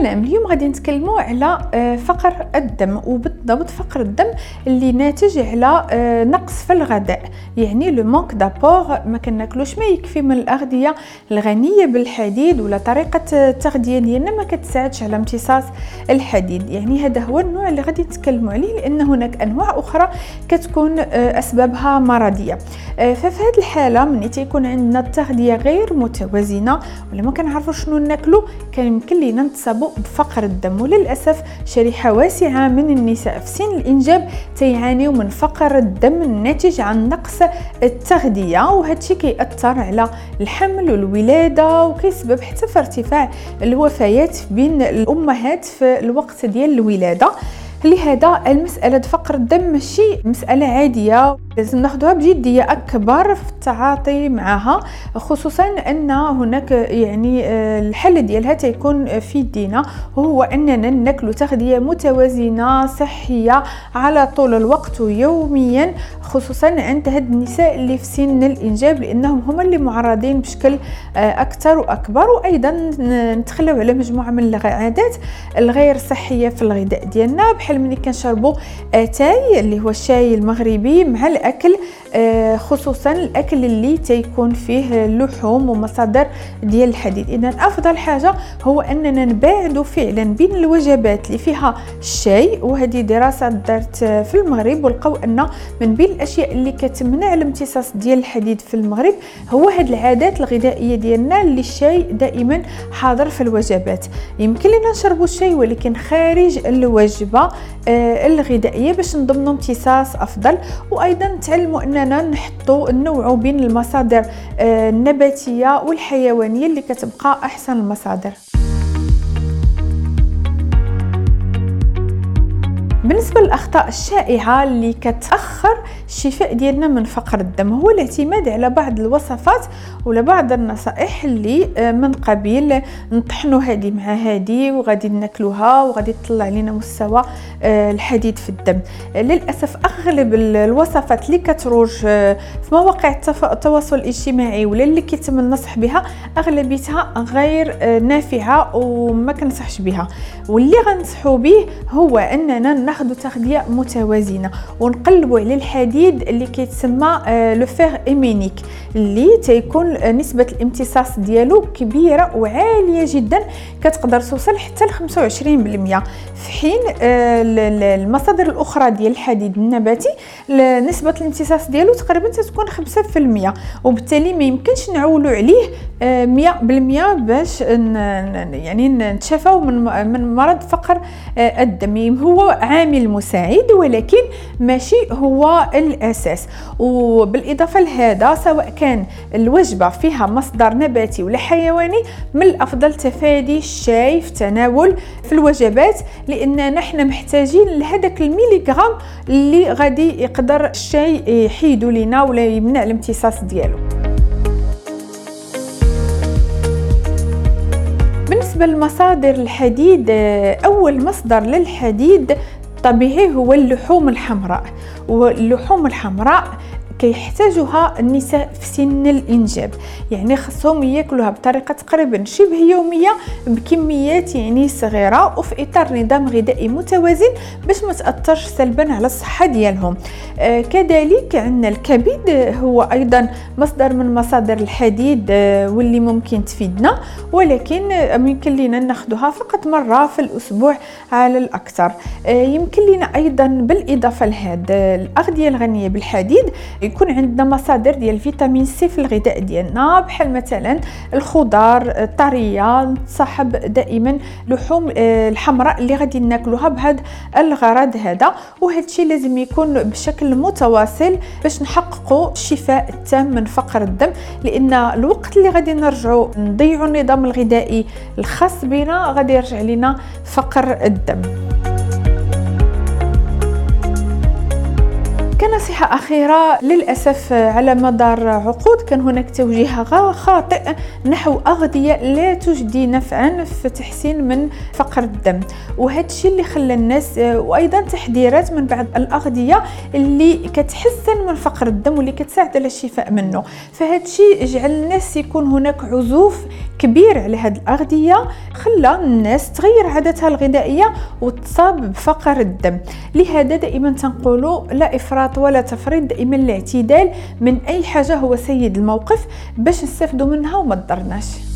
سلام. اليوم غادي نتكلموا على فقر الدم، وبالضبط فقر الدم اللي ناتج على نقص في الغذاء، يعني لو مانك دابور، ما كناكلوش ما يكفي من الاغذيه الغنيه بالحديد، ولا طريقه التغذيه ديالنا ما كتساعدش على امتصاص الحديد. يعني هذا هو النوع اللي غادي نتكلموا عليه، لان هناك انواع اخرى كتكون اسبابها مرضيه. ففي هذه الحاله ملي تيكون عندنا التغذيه غير متوازنه ولا ما كنعرفوا شنو ناكلوا، كان يمكن لينا نتصابوا بفقر الدم. وللاسف شريحه واسعه من النساء في سن الانجاب تيعانيوا من فقر الدم الناتج عن نقص التغذيه، وهذا الشيء كيأثر على الحمل والولاده، وكيسبب حتى في ارتفاع الوفيات بين الامهات في الوقت ديال الولاده. لهذا المسألة فقر الدم ماشي مسألة عادية، لازم ناخذها بجدية أكبر في التعاطي معها، خصوصا أن هناك يعني الحل ديالها تيكون في يدينا، وهو أننا ناكل تغذية متوازنة صحية على طول الوقت ويوميا، خصوصا عند هاد النساء اللي في سن الإنجاب، لأنهم هما اللي معرضين بشكل أكثر وأكبر. وأيضا نتخلوا على مجموعة من العادات الغير صحية في الغذاء ديالنا، بحال ملي كنشربوا اتاي اللي هو الشاي المغربي مع الاكل، خصوصا الاكل اللي تيكون فيه اللحوم ومصادر ديال الحديد. اذا افضل حاجه هو اننا نباعدوا فعلا بين الوجبات اللي فيها الشاي، وهذه دراسه دارت في المغرب، ولقاو ان من بين الاشياء اللي كتمنع الامتصاص ديال الحديد في المغرب هو هاد العادات الغذائيه ديالنا، اللي الشاي دائما حاضر في الوجبات. يمكن لنا نشربوا الشاي ولكن خارج الوجبه الغذائيه باش نضمنوا امتصاص افضل، وايضا نتعلموا اننا نوعوا بين المصادر النباتيه والحيوانيه اللي كتبقى احسن المصادر. بالنسبه للاخطاء الشائعه اللي كتاخر الشفاء ديالنا من فقر الدم، هو الاعتماد على بعض الوصفات ولا بعض النصائح اللي من قبيل نطحنوا هذه مع هذه وغادي ناكلوها وغادي تطلع لنا مستوى الحديد في الدم. للاسف اغلب الوصفات اللي كتروج في مواقع التواصل الاجتماعي ولا اللي كيتم النصح بها اغلبيتها غير نافعه وما كنصحش بها. واللي غنصحوا به هو اننا ناخذ تغذيه متوازنه ونقلبوا على الحديد اللي كيتسمى لو فيغ ايمينيك، اللي تيكون نسبه الامتصاص ديالو كبيره وعاليه جدا، كتقدر توصل حتى ل 25%، في حين المصادر الاخرى ديال الحديد النباتي نسبه الامتصاص ديالو تقريبا تكون 5%، وبالتالي ما يمكنش نعولوا عليه 100% باش يعني نتشافوا من مرض فقر الدم. هو عامل مساعد ولكن ماشي هو الاساس. وبالاضافه لهذا، سواء كان الوجبه فيها مصدر نباتي ولا حيواني، من الافضل تفادي الشاي في تناول في الوجبات، لان نحن محتاجين لهذاك الميليغرام اللي غادي يقدر الشاي يحيدو لنا ولا يمنع الامتصاص ديالو. بالنسبه لمصادر الحديد، اول مصدر للحديد طبيعي هو اللحوم الحمراء، واللحوم الحمراء كيحتاجها النساء في سن الانجاب، يعني خصهم ياكلوها بطريقه تقريبا شبه يوميه بكميات يعني صغيره وفي اطار نظام غذائي متوازن باش ما تاثرش سلبا على الصحه ديالهم. كذلك عندنا الكبد، هو ايضا مصدر من مصادر الحديد واللي ممكن تفيدنا، ولكن يمكن لنا ناخذها فقط مره في الاسبوع على الاكثر. يمكن لنا ايضا بالاضافه لهذا الاغذيه الغنيه بالحديد يكون عندنا مصادر ديال فيتامين سي في الغذاء ديالنا، بحال مثلا الخضار الطريه، نصاحب دائما لحوم الحمراء اللي غادي ناكلوها بهذا الغرض هذا. وهذا الشيء لازم يكون بشكل متواصل باش نحققوا الشفاء التام من فقر الدم، لان الوقت اللي غادي نرجعوا نضيعوا النظام الغذائي الخاص بنا غادي يرجع لنا فقر الدم. ونصيحة أخيرة، للأسف على مدار عقود كان هناك توجيه خاطئ نحو أغذية لا تجدي نفعا في تحسين من فقر الدم، وهذا الشيء اللي خلى الناس، وأيضا تحذيرات من بعض الأغذية اللي كتحسن من فقر الدم واللي كتساعد على الشفاء منه. فهذا الشيء جعل الناس يكون هناك عزوف كبير على هذه الأغذية، خلى الناس تغير عاداتها الغذائية وتصاب بفقر الدم. لهذا دائما تنقولوا لا إفراط ولا تفريط، دائما الاعتدال من أي حاجة هو سيد الموقف باش نستفدوا منها وما تضرناش.